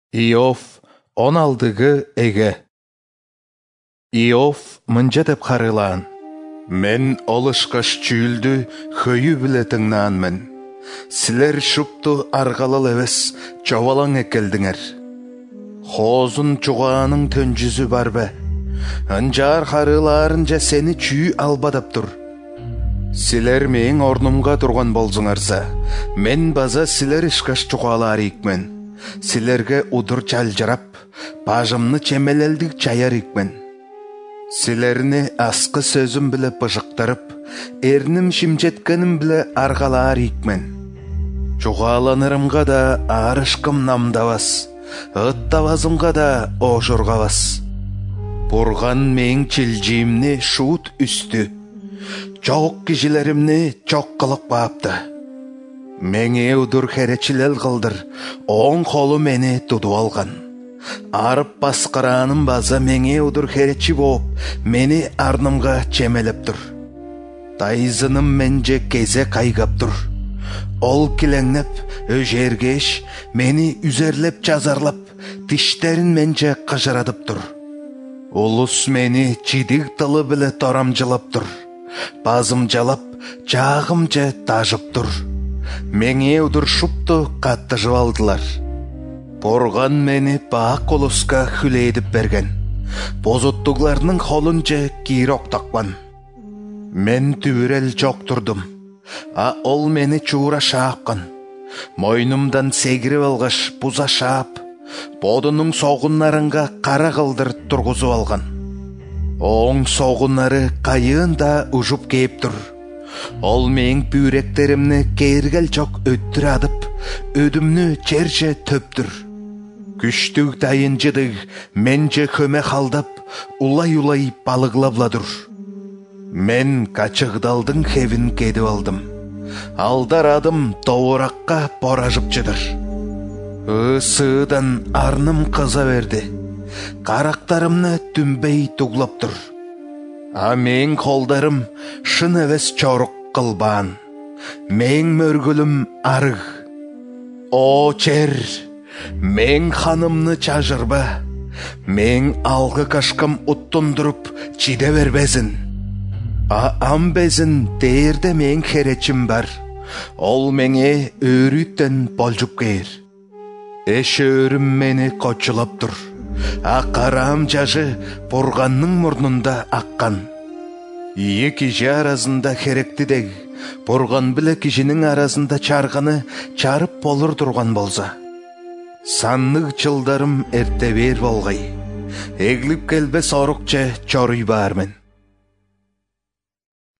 Иов 16 эге. Иов мынча деп харылаан. Мен олышкаш чүүлдү хөйү билетиңнаанмын. Силер шупту аргалал эвес, чобалаң экелдиңер. Хозун чугааның төнжүзү барбы? Анжаар харылаарынча сени чүү албадап тур. Силер мең орнумга турган болзуңарса, мен база силер ишкаш чугаалаар икмен. Силерге удур чалжырап, бажымны чемелелдик чаяр икмен. Силерни аскы сөзүм биле быжыктырып, эрним шимчеткеним биле аргалаар икмен. Чугааланырымга да арышкым намдабас, ыттабазымга да ошургабас. Бурган мең чилжиимни шуут үстү, чоок кишилеримни чок кылып баапты. Меңе удур херечилел кылдыр, оң колу мени тутуп алган. Арып баскырааным база меңе удур херечи болуп, мени арнымга чемелеп тур. Тайзыным менже кезе кайгап тур. Ол килеңнеп, өжергеш, мени үзерлеп жазарлап, тиштерин менже кыжыратып тур. Улус мени чидик тылы биле торамжылап тур. Базым жалап, жаагымже тажып тур. Меңе удур шупту каттыжып алдылар. Бурган мени баак улуска хүлейдип берген. Бозуттугларның холунче кийрок таккан. Мен түбүрел жок турдум, а ол мени чуура шаапкан. Мойнумдан сегирип алгаш буза шаап, бодунун согуннарынга кара кылдыр тургузуп алган. Оң согуннары кайын да ужуп кээп тур. Ол мең бүйректеримни кээргел чок өттүрадып, өдүмнү черже төптүр. Күчтүк дайынжыдыг менже хөме халдап, улай-улай балыглабладыр. Мен качыгдалдың хевин кедип алдым. Алдарадым тооракка поражыпчыдыр. Сыыдан арным кыза берди. Карактарымны түнбей туглаптыр. А мең колдарым шын эвес чорук кылбаан. Мең мөргүлүм арыг. О чер, мең ханымны чажырба. Мең алгы кашкым уттундуруп чиде бербезин. А амбезин дээрде мең херечим бар. Ол меңе өрүттен болжуп кээр. Эш өрүм мени кочулап тур. А карам жажы Бурганның мурнунда аккан. Ие киши арасында херекти дег, Бурган биле кишинин арасында чарганы чарып болур турган болса. Саннык жылдарым эрте бер болгай. Эглип келбес орукче чоруй баармын.